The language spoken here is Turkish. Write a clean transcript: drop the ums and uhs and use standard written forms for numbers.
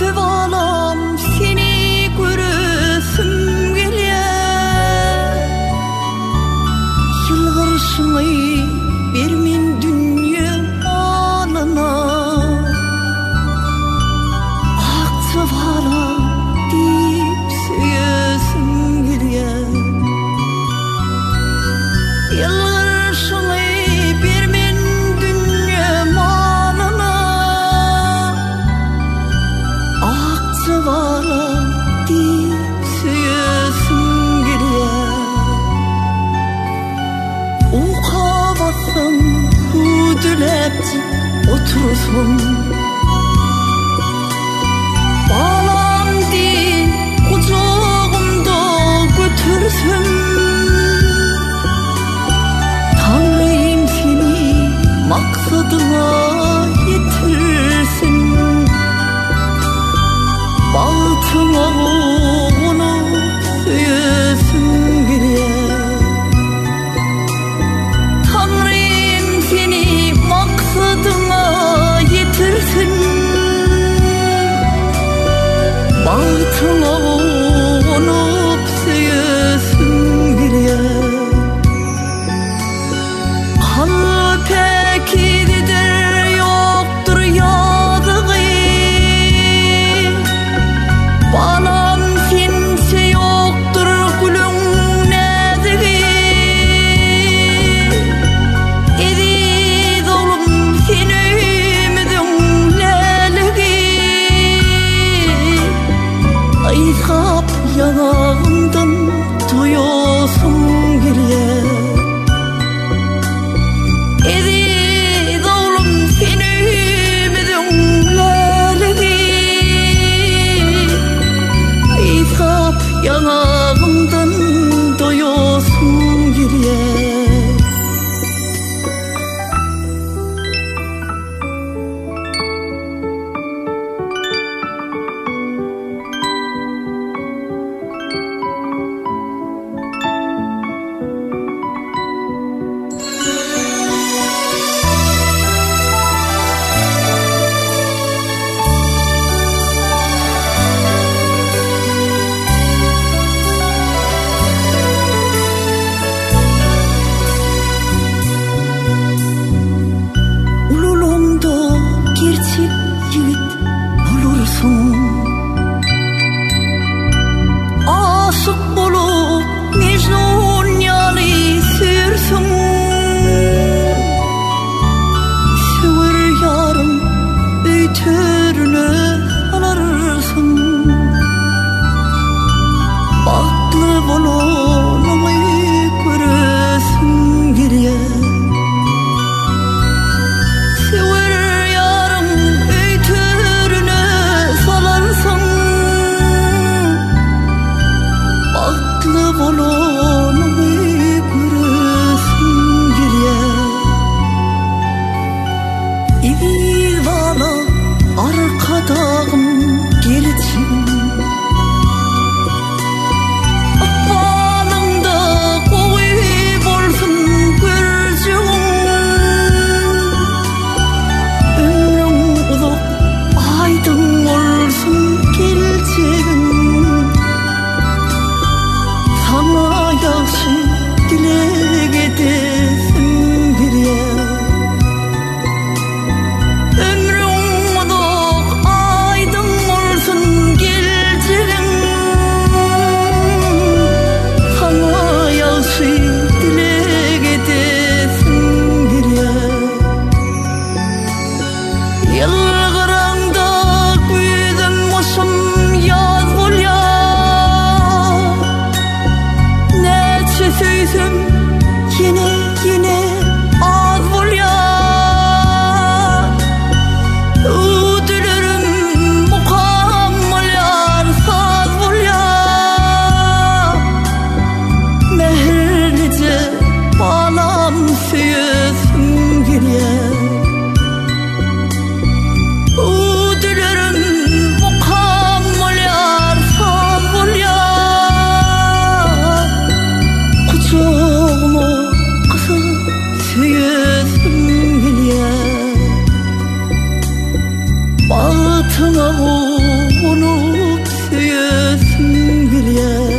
öpüp alam seni göresim gelýär. Yılgırşyňy bermen dünýe malına, akçap alam diýip söýesim gelýär. Yılgırşyňy bermen dünýe malına, akçap alam diýip söýesim gelýär. Ukabatsam hudülepti otursun, balam diýip kucagymda götürsün. Tanrym seni maksadyna yetirsin, bagtyňa gonup söýesim gelýär. Tanrym seni maksadyna yetirsin, bagtyňa gonup söýesim gelýär. Kalpekidir yoktur yadığı, balam sense yoktur gülüň nädigi. Edi dolum seni ümidiň läligi, aýsap ýanagymdan toýasym gelýär. Edi dolum seni ümidiň läligi, aýsap ýanagymdan toýasym gelýär. Ululumda gerçek yiğit olursun, aşık bolup Mecnun ýaly sürsun. Sewer yarım öýtürüne alarsın, bakly bolanyny göresim gelýär. Sewer yarım öýtürüne salarsın, bakly bolanyny göresim gelýär. Edi bala arkadagym gerçigim, akbalyňda gowy bolsun görjegim. Ömrüň uzak aýdyň bolsun geljegim, sana ýaşy dilek edesim gelýär. Ömrüň uzak aýdyň bolsun geljegim, sana ýaşy dilek edesim gelýär. Yılgıranda güýdüm oşum ýaz bolýar, näçe söýsem ýene az bolýar. Üdülerim mukam bolýar, saz bolýar. Mehrlice balam söýesim gelýär. Üdülerim mukam bolýar, saz bolýar. Kucağıma kısıp söýesim gelýär. Batyňa konup süyesim gülye